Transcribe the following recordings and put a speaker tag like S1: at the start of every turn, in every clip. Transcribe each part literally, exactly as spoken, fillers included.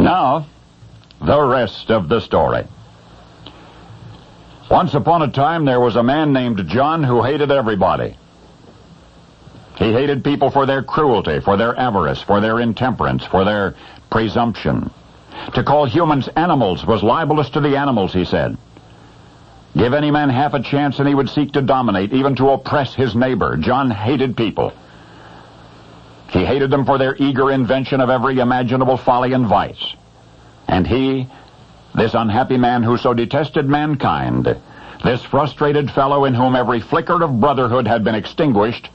S1: Now, the rest of the story. Once upon a time, there was a man named John who hated everybody. He hated people for their cruelty, for their avarice, for their intemperance, for their presumption. To call humans animals was libelous to the animals, he said. Give any man half a chance and he would seek to dominate, even to oppress his neighbor. John hated people. He hated them for their eager invention of every imaginable folly and vice. And he, this unhappy man who so detested mankind, this frustrated fellow in whom every flicker of brotherhood had been extinguished,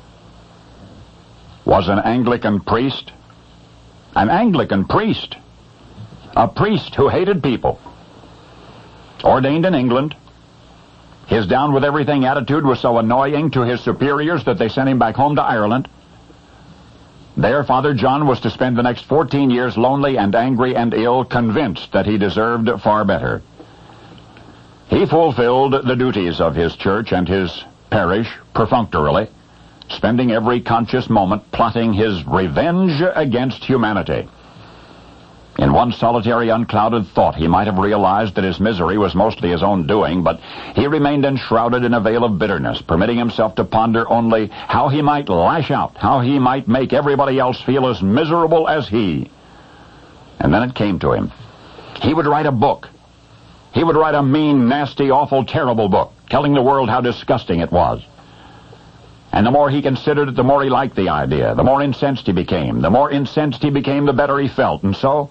S1: was an Anglican priest. An Anglican priest. A priest who hated people. Ordained in England. His down-with-everything attitude was so annoying to his superiors that they sent him back home to Ireland. There, Father John was to spend the next fourteen years lonely and angry and ill, convinced that he deserved far better. He fulfilled the duties of his church and his parish perfunctorily, spending every conscious moment plotting his revenge against humanity. In one solitary, unclouded thought, he might have realized that his misery was mostly his own doing, but he remained enshrouded in a veil of bitterness, permitting himself to ponder only how he might lash out, how he might make everybody else feel as miserable as he. And then it came to him. He would write a book. He would write a mean, nasty, awful, terrible book, telling the world how disgusting it was. And the more he considered it, the more he liked the idea, the more incensed he became. The more incensed he became, the better he felt. And so,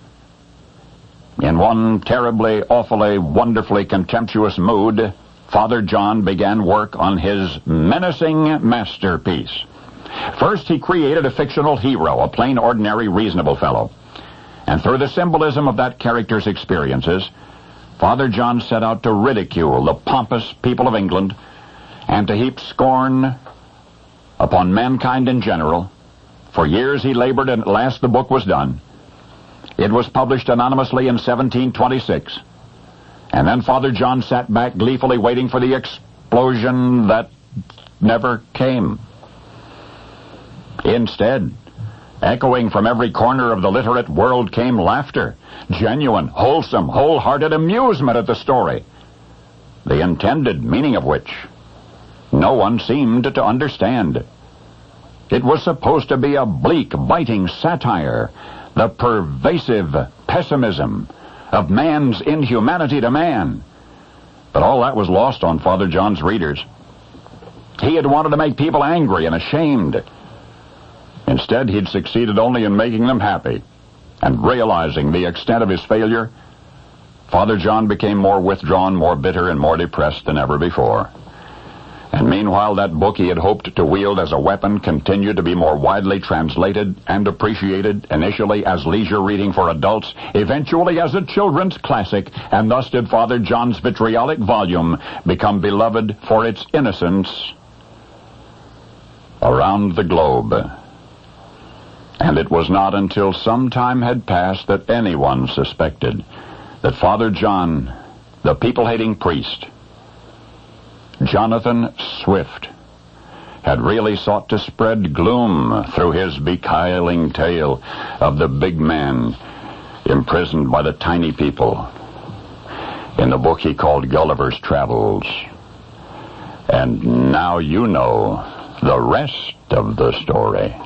S1: in one terribly, awfully, wonderfully contemptuous mood, Father John began work on his menacing masterpiece. First, he created a fictional hero, a plain, ordinary, reasonable fellow. And through the symbolism of that character's experiences, Father John set out to ridicule the pompous people of England and to heap scorn upon mankind in general. For years he labored, and at last the book was done. It was published anonymously in seventeen twenty-six. And then Father John sat back gleefully waiting for the explosion that never came. Instead, echoing from every corner of the literate world came laughter, genuine, wholesome, wholehearted amusement at the story, the intended meaning of which no one seemed to understand. It was supposed to be a bleak, biting satire, the pervasive pessimism of man's inhumanity to man. But all that was lost on Father John's readers. He had wanted to make people angry and ashamed. Instead, he'd succeeded only in making them happy. And realizing the extent of his failure, Father John became more withdrawn, more bitter, and more depressed than ever before. And meanwhile, that book he had hoped to wield as a weapon continued to be more widely translated and appreciated, initially as leisure reading for adults, eventually as a children's classic, and thus did Father John's vitriolic volume become beloved for its innocence around the globe. And it was not until some time had passed that anyone suspected that Father John, the people-hating priest, Jonathan Swift, had really sought to spread gloom through his beguiling tale of the big man imprisoned by the tiny people in the book he called Gulliver's Travels. And now you know the rest of the story.